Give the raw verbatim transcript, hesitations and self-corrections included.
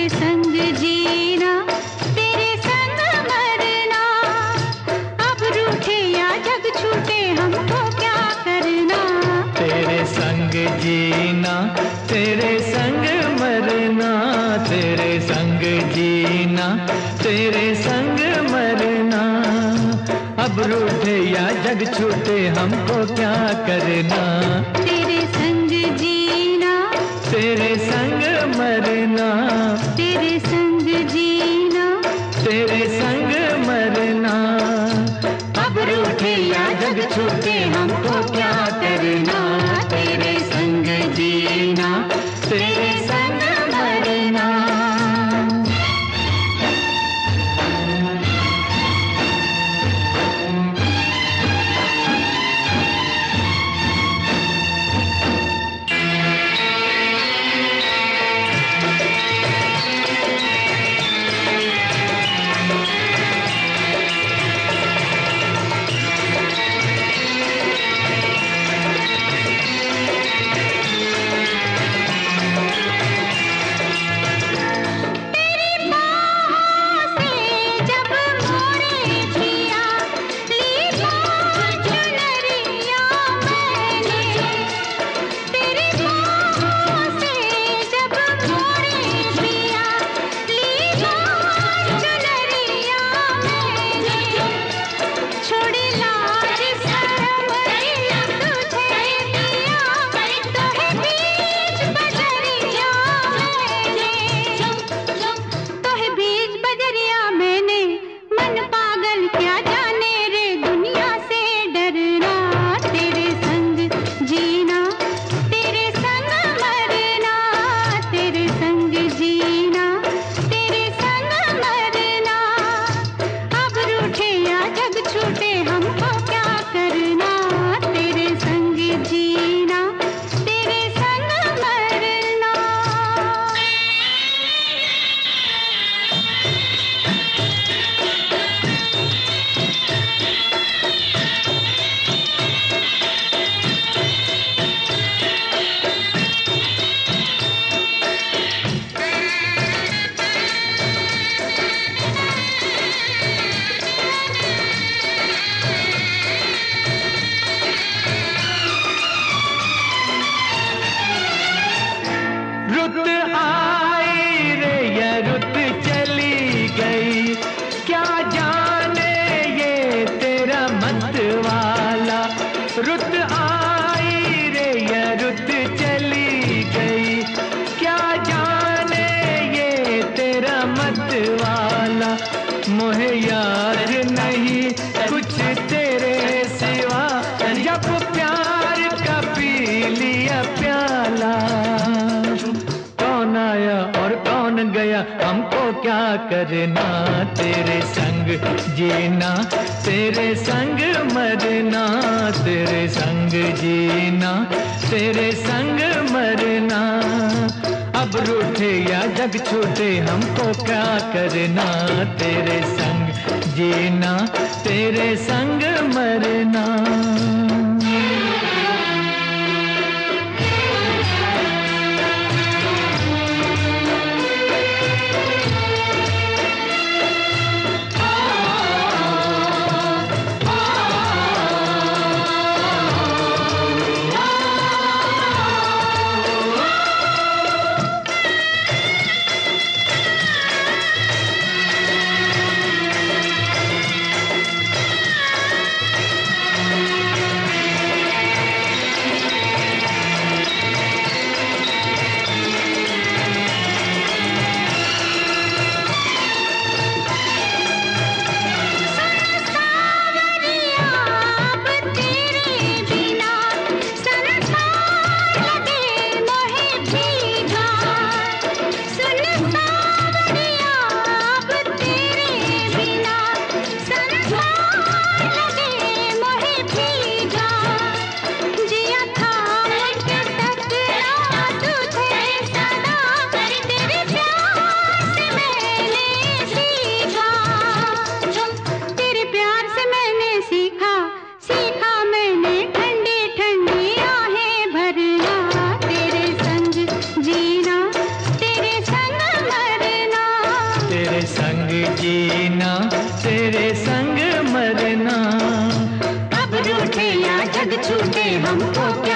संग जीना, तेरे संग मरना, अब रूठे या जग छूटे हमको क्या करना। तेरे संग जीना, तेरे संग मरना, तेरे संग जीना, तेरे संग मरना, अब रूठे या जग छूटे हमको क्या करना। तेरे संग जीना, तेरे संग मरना, तेरे संग जीना, तेरे संग मरना, अब रूठे या जग छूटे हमको क्या करना। तेरे संग जीना, तेरे संग मरना। रुत आई रे या रुत चली गई, क्या जाने ये तेरा मत वाला। रुत आई रे या रुत चली गई, क्या जाने ये तेरा मत वाला। मोहे याद नहीं कुछ तेरे सिवा, जब प्यार का पी लिया प्याला। कौन आया और कौन गया हमको क्या करना। तेरे संग जीना, तेरे संग मरना, तेरे संग जीना, तेरे संग मरना, अब रूठे या जग छूटे हमको क्या करना। तेरे संग जीना, तेरे संग मरना। जीना, तेरे संग मरना। अब रूठे या जग छूटे हमको